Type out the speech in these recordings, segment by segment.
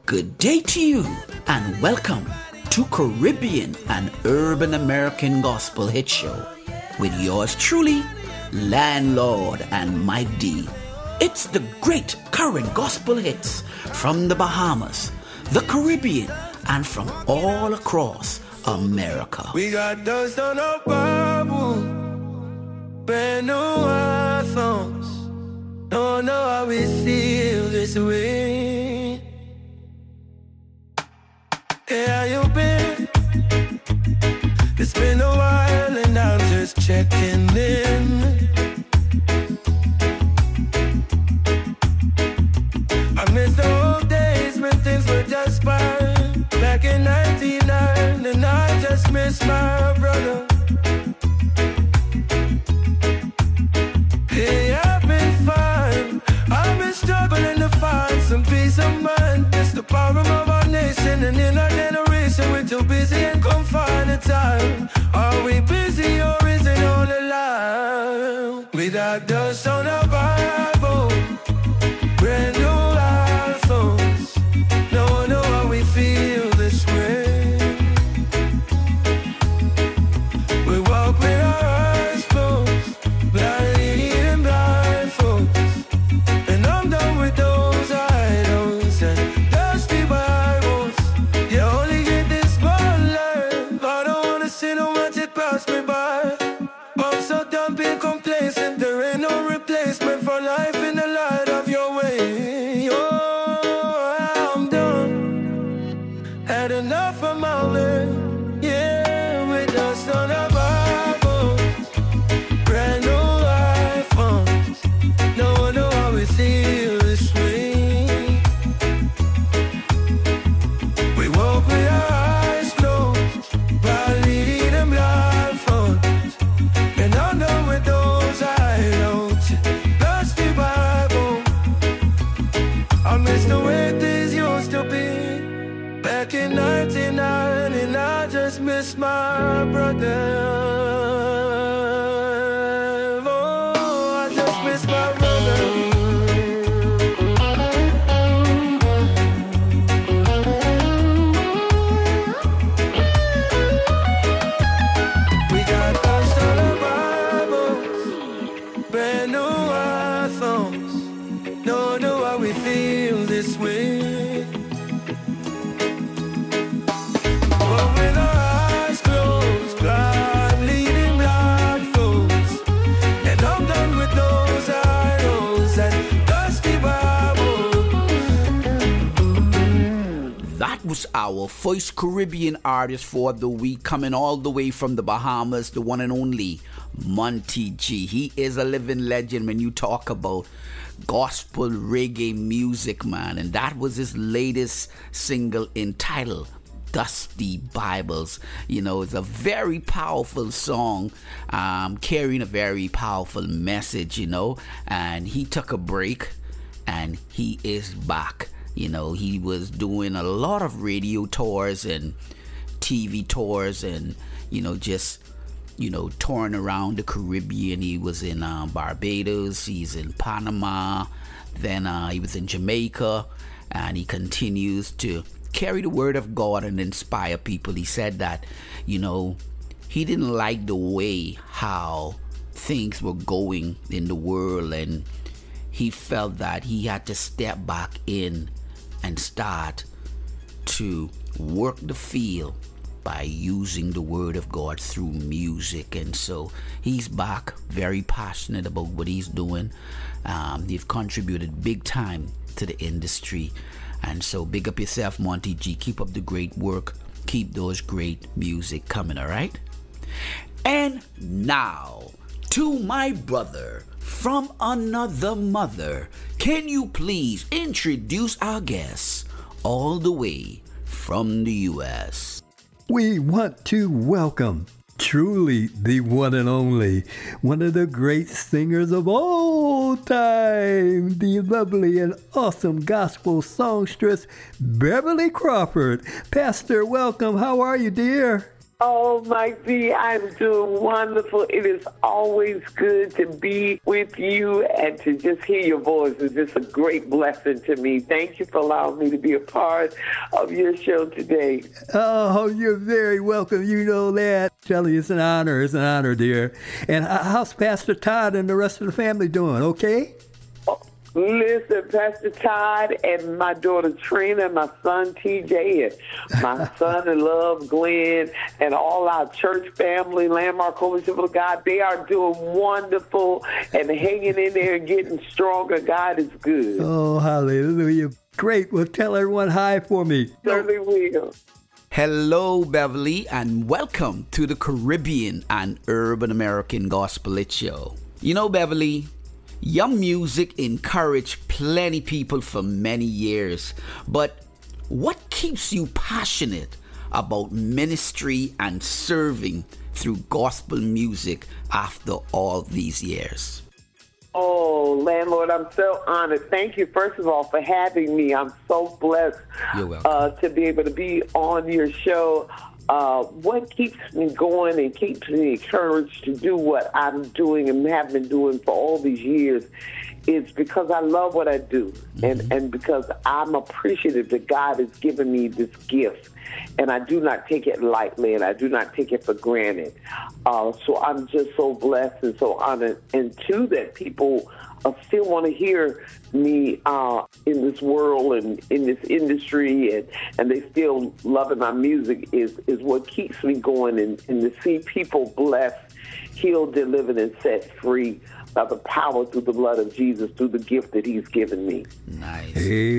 Good day to you and welcome to Caribbean and Urban American Gospel Hit Show with yours truly, Landlord and Mike D. It's the great current gospel hits from the Bahamas, the Caribbean, and from all across America. We got dust on our Bible, brand new iPhones. Don't know how we feel this way. Hey, how you been? It's been a while and I'm just checking in. I miss the old days when things were just fine. Back in 99, and I just miss my brother. Hey, I've been fine. I've been struggling to find some peace of mind. It's the problem of our nation, and in our generation, we're too busy and can't find the time. Are we busy or is it all a lie? Without dust on our Bible, brand new iPhones. No one know how we feel this way. We walk with our eyes closed, blindly and blindfolds. And I'm done with those idols and dusty Bibles. You only get this one life. I don't wanna see no much it pass me by. I'm so done being complacent. There ain't no replacement for life in the light of your way. Oh, I'm done. Had enough of my life. Yeah, with dust on our Bibles, brand new iPhones. No one know how we feel this way. We walk with our eyes closed, probably eating blindfolds. And I'm done with those idols, dusty Bible. I miss the way things used to be back in 99, and I just miss my brother. Oh, I just miss my brother. We got dust on the Bibles, brand new iPhones. No one know how we feel this way. But with our eyes closed, blind leading blindfolds. And I'm done with those idols and dusty Bibles. That was our first Caribbean artist for the week, coming all the way from the Bahamas, the one and only Monty G. He is a living legend when you talk about gospel reggae music, man. And that was his latest single entitled Dusty Bibles. You know, it's a very powerful song, carrying a very powerful message, you know. And he took a break and he is back. You know, he was doing a lot of radio tours and TV tours and, you know, just, you know, touring around the Caribbean. He was in Barbados, he's in Panama, then he was in Jamaica, and he continues to carry the word of God and inspire people. He said that, you know, he didn't like the way how things were going in the world, and he felt that he had to step back in and start to work the field by using the word of God through music. And so he's back, very passionate about what he's doing. He's contributed big time to the industry. And so big up yourself, Monty G. Keep up the great work. Keep those great music coming, all right? And now, to my brother from another mother, can you please introduce our guests all the way from the U.S.? We want to welcome truly the one and only, one of the great singers of all time, the lovely and awesome gospel songstress, Beverly Crawford. Pastor, welcome. How are you, dear? Oh, Mike D, I'm doing wonderful. It is always good to be with you and to just hear your voice. It's just a great blessing to me. Thank you for allowing me to be a part of your show today. Oh, you're very welcome. You know that. Telling you, it's an honor, dear. And how's Pastor Todd and the rest of the family doing? Okay? Listen, Pastor Todd and my daughter Trina, my son TJ, and my son-in-law Glenn, and all our church family, Landmark Holy Temple of God, they are doing wonderful and hanging in there and getting stronger. God is good. Oh, hallelujah. Great. Well, tell everyone hi for me. Certainly will. Hello, Beverly, and welcome to the Caribbean and Urban American Gospel Hit Show. You know, Beverly, your music encouraged plenty people for many years, but what keeps you passionate about ministry and serving through gospel music after all these years? Oh, landlord, I'm so honored. Thank you, first of all, for having me. I'm so blessed to be able to be on your show. What keeps me going and keeps me encouraged to do what I'm doing and have been doing for all these years is because I love what I do, and because I'm appreciative that God has given me this gift, and I do not take it lightly, and I do not take it for granted. So I'm just so blessed and so honored, and two, that people still want to hear me in this world and in this industry, and they still loving my music is what keeps me going, and to see people blessed, healed, delivered, and set free by the power through the blood of Jesus, through the gift that he's given me. Nice.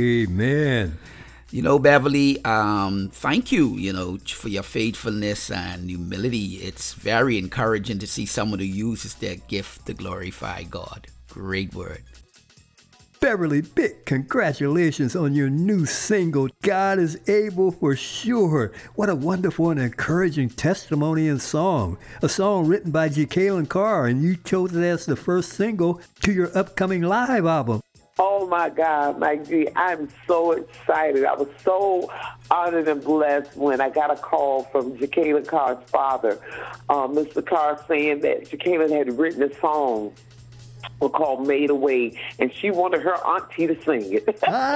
Amen. You know, Beverly, thank you, for your faithfulness and humility. It's very encouraging to see someone who uses their gift to glorify God. Great word. Beverly, big congratulations on your new single, God is Able, for sure. What a wonderful and encouraging testimony and song. A song written by Jekalyn Carr, and you chose it as the first single to your upcoming live album. Oh, my God, Mike G, I'm so excited. I was so honored and blessed when I got a call from Jekalyn Carr's father, Mr. Carr, saying that Jekalyn had written a song called Made Away, and she wanted her auntie to sing it.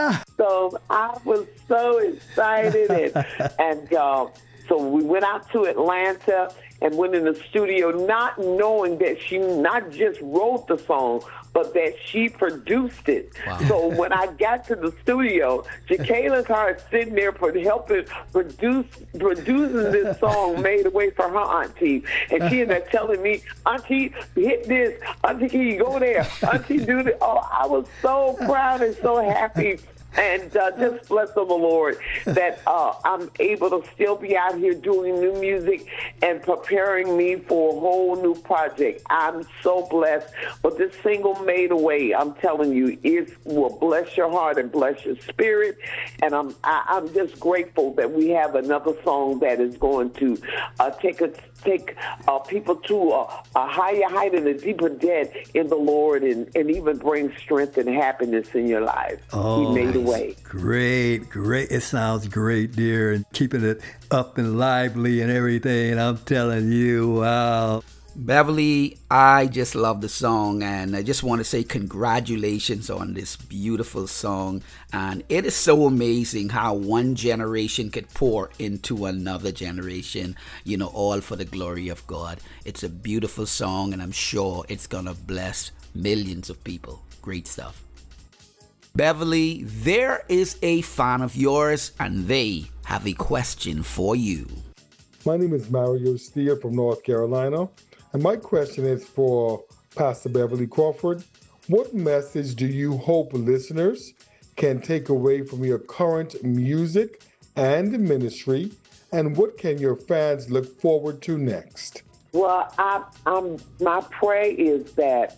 So I was so excited, and so we went out to Atlanta and went in the studio, not knowing that she not just wrote the song, but that she produced it. Wow. So when I got to the studio, Jekalyn Carr is sitting there helping producing this song, Made Away, for her auntie. And she ended up telling me, Auntie, hit this. Auntie, can you go there? Auntie, do this. Oh, I was so proud and so happy. And just bless the Lord that I'm able to still be out here doing new music and preparing me for a whole new project. I'm so blessed. But this single, Made Away, I'm telling you, it will bless your heart and bless your spirit. And I'm just grateful that we have another song that is going to take people to a higher height and a deeper depth in the Lord, and even bring strength and happiness in your life. Oh, He made a way. Great. It sounds great, dear, and keeping it up and lively and everything. And I'm telling you, wow. Beverly, I just love the song, and I just want to say congratulations on this beautiful song. And it is so amazing how one generation could pour into another generation, all for the glory of God. It's a beautiful song, and I'm sure it's going to bless millions of people. Great stuff. Beverly, there is a fan of yours, and they have a question for you. My name is Mario Steer from North Carolina. And my question is for Pastor Beverly Crawford. What message do you hope listeners can take away from your current music and ministry? And what can your fans look forward to next? Well, my prayer is that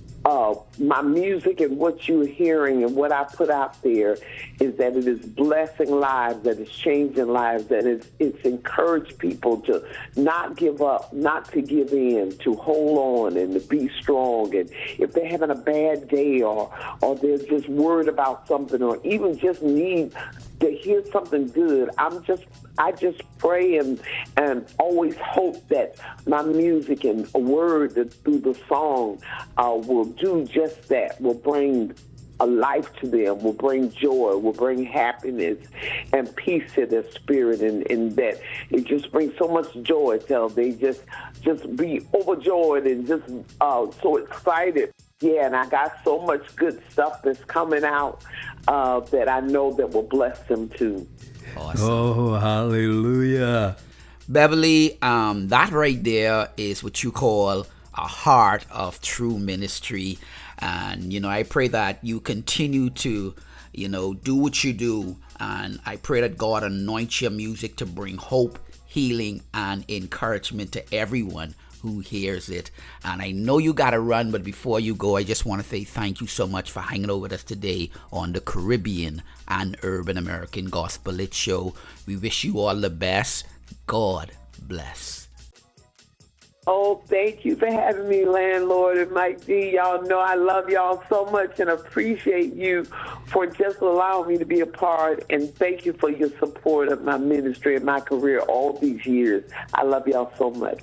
my music and what you're hearing and what I put out there is that it is blessing lives, that it's changing lives, that it's encouraged people to not give up, not to give in, to hold on and to be strong. And if they're having a bad day or they're just worried about something or even just need to hear something good. I just pray and always hope that my music and a word through the song will do just that, will bring a life to them, will bring joy, will bring happiness and peace to their spirit, and that it just brings so much joy till they just be overjoyed and just so excited. Yeah, and I got so much good stuff that's coming out that I know that will bless them too. Awesome. Oh, hallelujah. Beverly, that right there is what you call a heart of true ministry. And, I pray that you continue to, do what you do. And I pray that God anoints your music to bring hope, healing, and encouragement to everyone who hears it. And I know you got to run, but before you go, I just want to say thank you so much for hanging out with us today on the Caribbean and Urban American Gospel Lit Show. We wish you all the best. God bless. Oh, thank you for having me, Landlord and Mike D. Y'all know I love y'all so much and appreciate you for just allowing me to be a part. And thank you for your support of my ministry and my career all these years. I love y'all so much.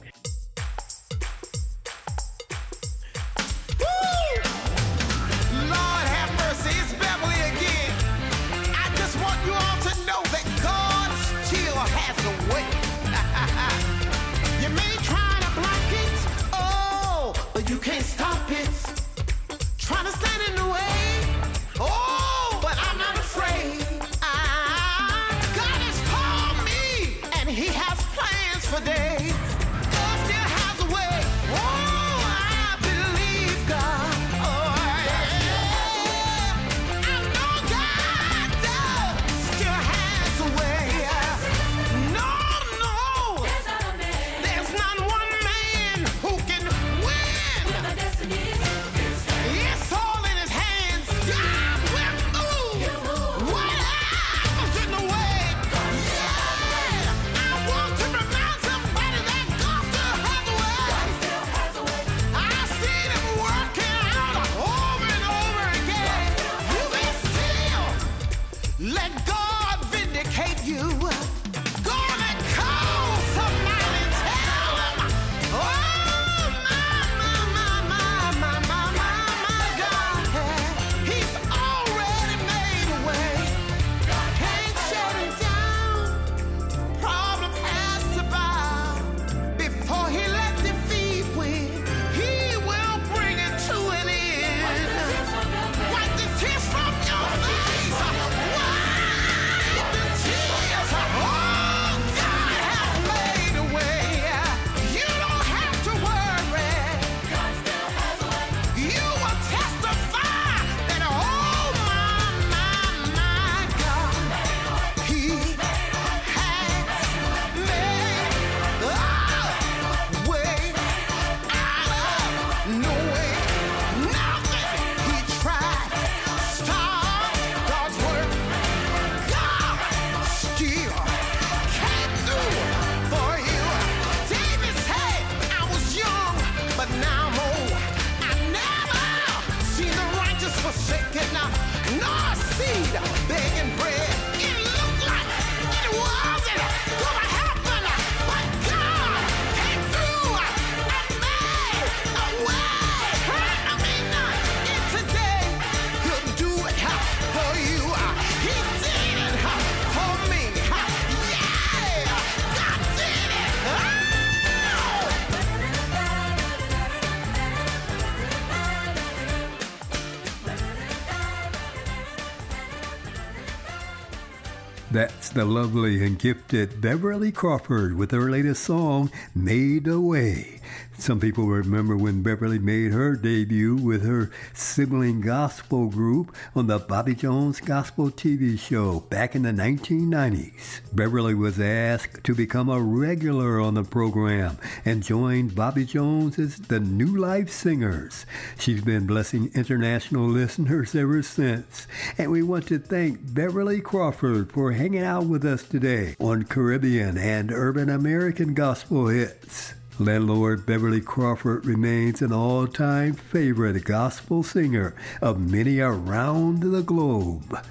That's the lovely and gifted Beverly Crawford with her latest song, Made a Way. Some people remember when Beverly made her debut with her sibling gospel group on the Bobby Jones Gospel TV show back in the 1990s. Beverly was asked to become a regular on the program and joined Bobby Jones as the New Life Singers. She's been blessing international listeners ever since. And we want to thank Beverly Crawford for hanging out with us today on Caribbean and Urban American Gospel Hits. Landlord Beverly Crawford remains an all-time favorite gospel singer of many around the globe.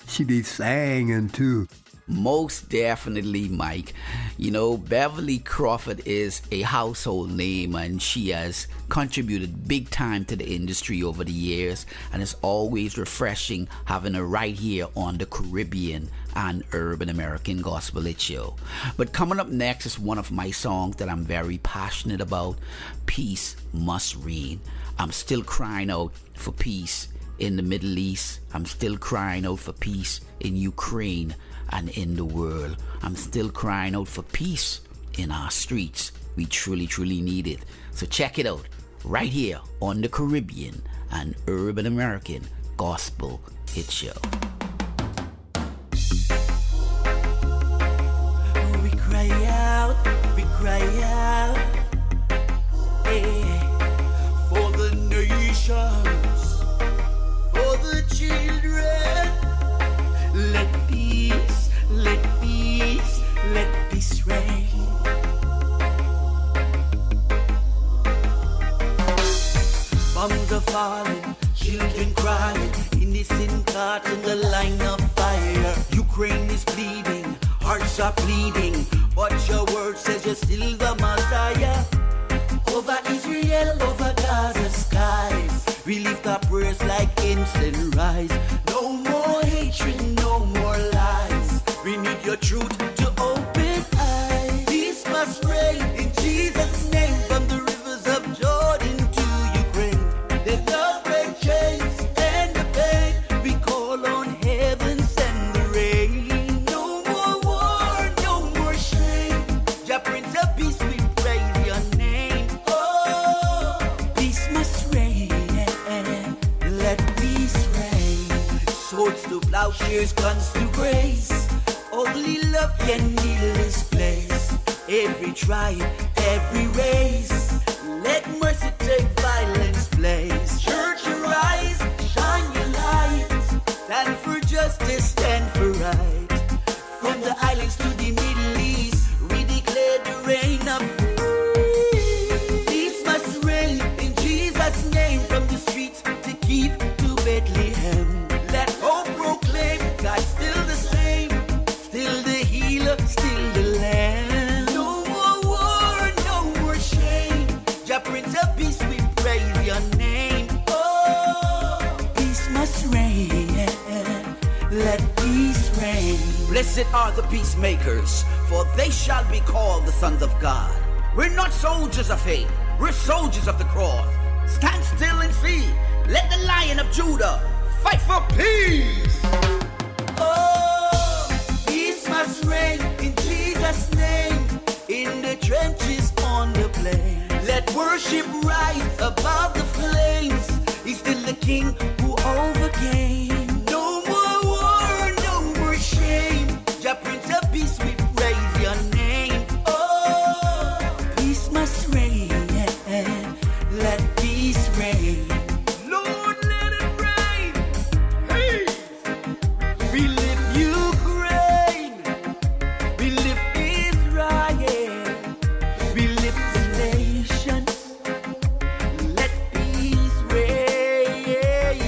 she be singing too. Most definitely, Mike. You know, Beverly Crawford is a household name, and she has contributed big time to the industry over the years, and it's always refreshing having her right here on the Caribbean and Urban American Gospel Hit Show. But coming up next is one of my songs that I'm very passionate about. Peace Must Reign. I'm still crying out for peace in the Middle East. I'm still crying out for peace in Ukraine and in the world. I'm still crying out for peace in our streets. We truly, truly need it. So check it out right here on the Caribbean and Urban American Gospel Hit Show. We cry out, yeah, for the nations, for the children. Let peace reign. Bombs are falling, children crying, innocent caught in the line of fire. Ukraine is bleeding, hearts are bleeding, but your word says you're still the Messiah. Over Israel, over Gaza skies, we lift our prayers like incense rise. No more hatred, no more lies. We need your truth to open eyes. Peace must reign in Jesus' name, from the rivers of Jordan to Ukraine. Let love break chains and the pain. We call on heaven, send the rain. No more war, no more shame. Jah Prince of Peace, we praise your name. Oh, peace must reign. Let peace reign. Swords to plowshares, guns to grace. Only love can heal this place. Every tribe, every race. Let mercy take violence place. Church arise, shine your light. Stand for justice, stand for right. From the islands to the Middle East, we declare the reign of peace. Peace must reign in Jesus' name, from the streets to Kiev to Bethlehem. Let hope proclaim God's still the same, still the healer, still the lamb. No more war, no more shame. Jah Prince of Peace, we praise your name. Oh, peace must reign. Let peace reign. Blessed are the peacemakers, for they shall be called the sons of God. We're not soldiers of hate, we're soldiers of the cross. Stand still and see. Let the Lion of Judah fight for peace. Oh, peace must reign in Jesus' name, in the trenches, on the plain. Let worship rise above the flames. He's still the King who overcame. No more war, no more shame. Jah Prince of Peace, we praise your name. Oh, peace must reign. Let peace reign. Lord, let it rain. Peace. We lift Ukraine. We lift Israel. We lift the nation. Let peace reign.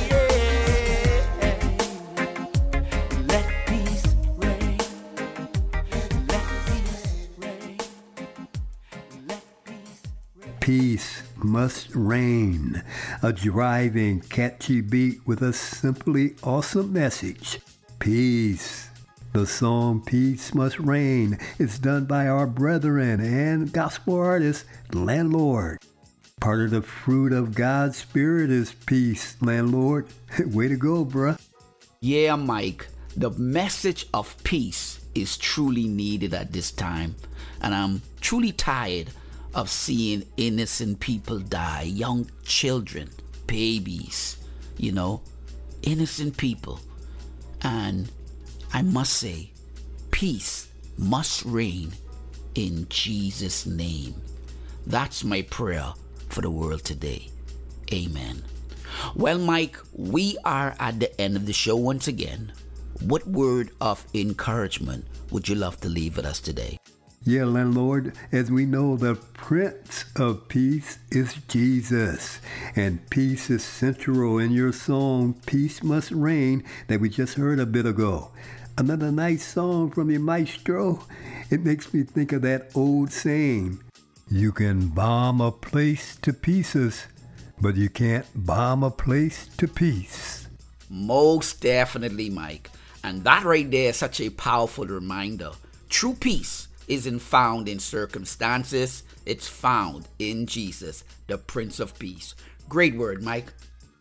Let peace reign. Let peace reign. Let peace reign. Peace must reign. A driving, catchy beat with a simply awesome message. Peace. The song Peace Must Reign is done by our brethren and gospel artist, Landlord. Part of the fruit of God's Spirit is peace, Landlord. Way to go, bruh. Yeah, Mike, the message of peace is truly needed at this time. And I'm truly tired of seeing innocent people die, young children, babies, innocent people. And I must say, peace must reign in Jesus' name. That's my prayer for the world today. Amen. Well, Mike, we are at the end of the show once again. What word of encouragement would you love to leave with us today? Yeah, landlord, as we know, the Prince of Peace is Jesus. And peace is central in your song, Peace Must Reign, that we just heard a bit ago. Another nice song from your maestro. It makes me think of that old saying, you can bomb a place to pieces, but you can't bomb a place to peace. Most definitely, Mike. And that right there is such a powerful reminder. True peace isn't found in circumstances, it's found in Jesus, the Prince of Peace. Great word, Mike.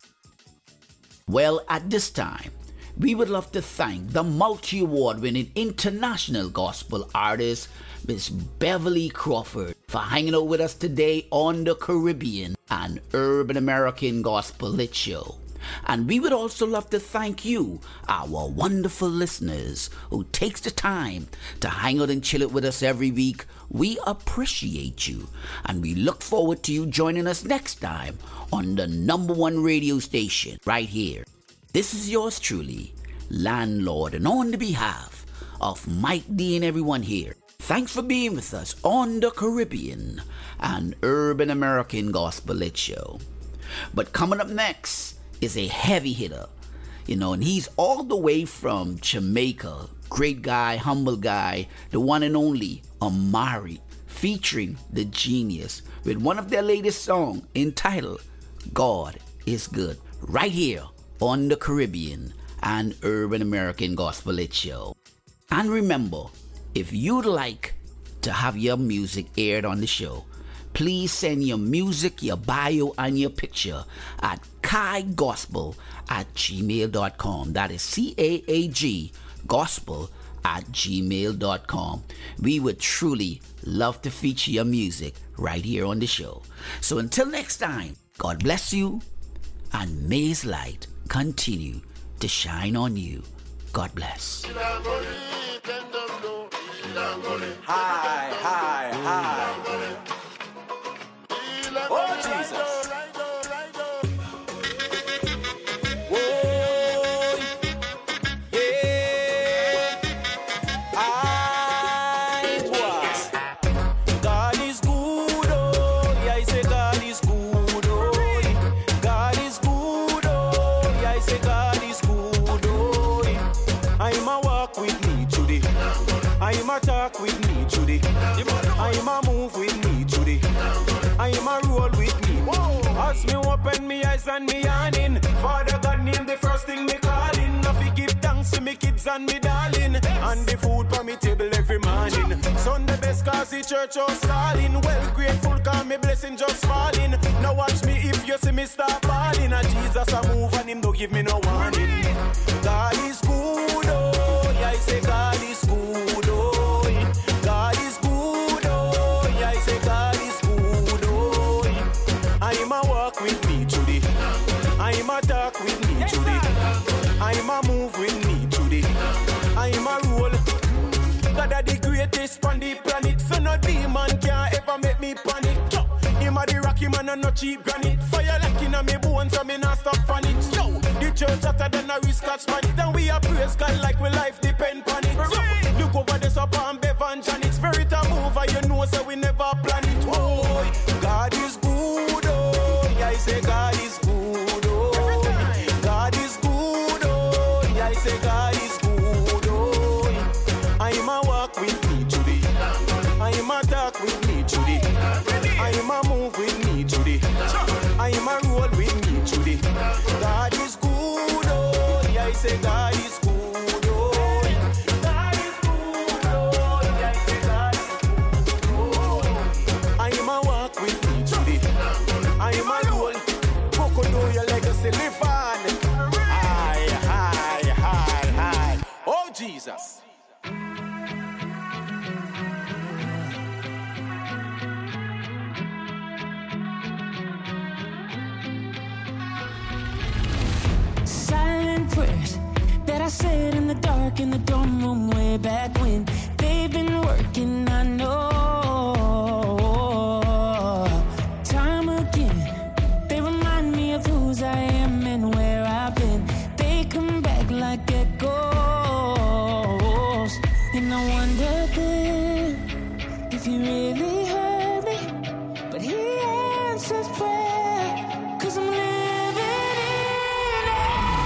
Well, at this time, we would love to thank the multi-award-winning international gospel artist, Miss Beverly Crawford, for hanging out with us today on the Caribbean and Urban American Gospel Lit Show. And we would also love to thank you, our wonderful listeners, who takes the time to hang out and chill it with us every week. We appreciate you, and we look forward to you joining us next time on the #1 radio station right here. This is yours truly, Landlord, and on the behalf of Mike D and everyone here, thanks for being with us on the Caribbean and Urban American Gospel Lit Show. But coming up next is a heavy hitter, and he's all the way from Jamaica. Great guy, humble guy, the one and only Amari, featuring The Genius with one of their latest songs entitled God is Good, right here on the Caribbean and Urban American Gospel Lit Show. And remember, if you'd like to have your music aired on the show, please send your music, your bio, and your picture at kaigospel@gmail.com. That is CAAG gospel@gmail.com. We would truly love to feature your music right here on the show. So until next time, God bless you, and may His light continue to shine on you. God bless. Hi, hi, hi. Oh, Jesus. Whoa, yeah. God is good, oh. Yeah, I say God is good, oh. God is good, oh. Yeah, I say God is good, oh. I'm a walk with me today. I'm a talk with me today. I'm a move with me today. I'm a roll with me. As me open me eyes and me yawning, Father God name the first thing me calling. Now fi give thanks to me kids and me darling, and the food for me table every morning. Sunday best cause the church house calling. Well grateful cause me blessing just falling. Now watch me if you see me start falling. And Jesus a move and Him don't give me no warning. God is good, oh. Yeah, I say God is good, oh. God is good, oh. Yeah, I say God is good, oh. I'm a walk with me today. I'm a talk with me today. I'm a move with me today. I'm a roll. God are the greatest on the planet, so no demon can ever make me panic. Him a the rocky man and no cheap granite. Fire like in a me bones and me not stop on it. Yo, the church hotter than a risk catch man. Then we a praise God like we life depend on it. So, look over this up and Bev and Janet. Spirit a move and you know so we never plan it. Oh, God is good, oh. Yeah, I say God is good, oh. God is good, oh. Yeah, I say God is good, oh. I'm a walk with me today. I'm a talk with me today. I'm a move with me today. I'm a roll with me today. God is good, oh. Yeah, I say God is good, oh. God is good, oh. Yeah, I say God is good, oh. I'm a walk with me today. I'm a roll. Coco do your legacy live on. Hi, hi, hi, hi. Oh, Jesus. Silent prayers that I said in the dark in the dorm room way back when. They've been working, I know. Time again, they remind me of whose I am and where I've been. They come back like echoes, and I wonder then, if he really heard me, but he answers prayer, 'cause I'm living in it.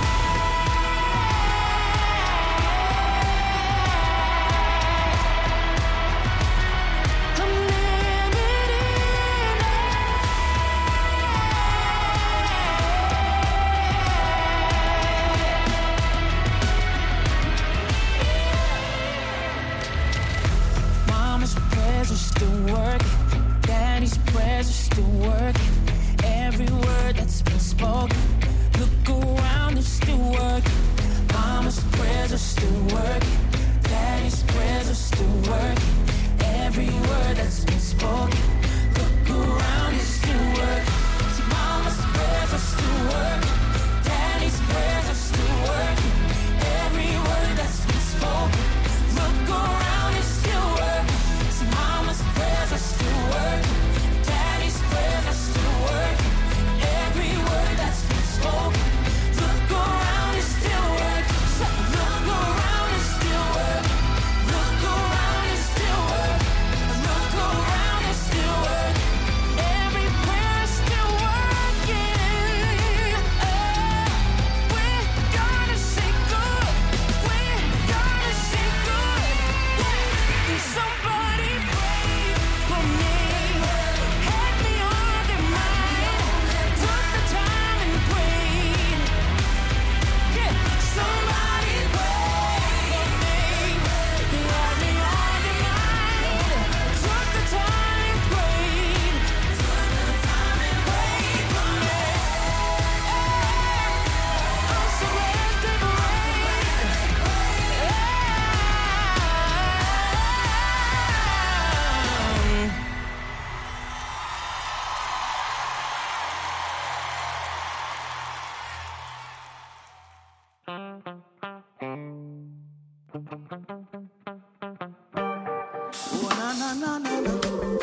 I'm living in Mama's prayers are still working. Daddy's prayers are still working. Every word that's been spoken, look around, it's still working. Mama's prayers are still working. Daddy's prayers are still working. Every word that's been spoken, look around, it's still working. See, Mama's prayers are still working. Daddy's prayers are still working. Every word that's been spoken, look around, it's still working. See, Mama's prayers are still working. Daddy's prayers are still working. Every word that's been spoken, look around, it's still working. So look around, it's still working. Look around, it's still working. Look around, it's still working. Every prayer is still working. We're gonna say good. We're gonna say good. Somebody pray for me. Had me on their mind. Took the time and prayed. Yeah, somebody pray for me. Had me on their mind. Took the time and prayed. Took the time and prayed for me. I'm so glad they prayed. Oh, na, na, na, na, na.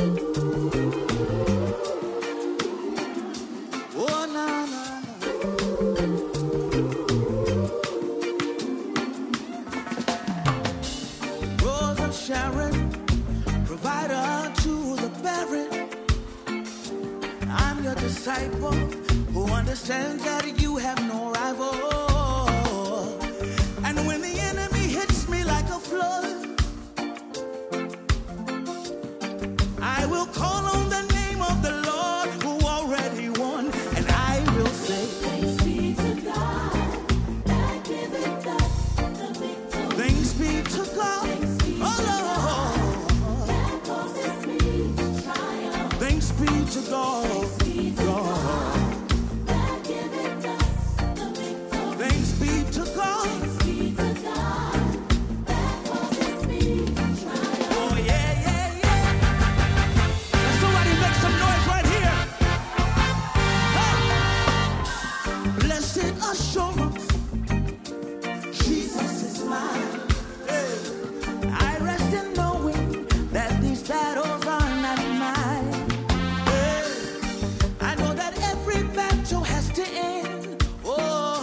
Oh, na, na, na. Rose of Sharon, provider to the barren. I'm your disciple who understands that you have no rival. And when the enemy hits me like a flood, I will call on the name of the Lord who already won, and I will say, Thanks be to God that giveth us the victory. thanks be to God. Thanks be to Oh Lord, that causes me to triumph. thanks be to God. Thanks be to God that giveth us the victory. Thanks be to God. Thanks be to God that causes me to triumph. Oh yeah, yeah, yeah. Now somebody make some noise right here. Hey. Blessed assurance, Jesus is mine. Hey. I rest in knowing that these battles are not mine. Hey. I know that every battle has to end. Oh,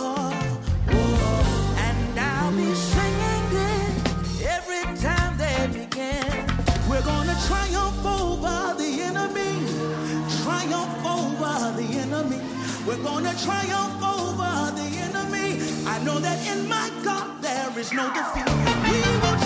oh. And I'll be singing it every time they begin. We're gonna triumph over the enemy. Triumph over the enemy. We're gonna triumph over the enemy. I know that in my God there is no defeat. We will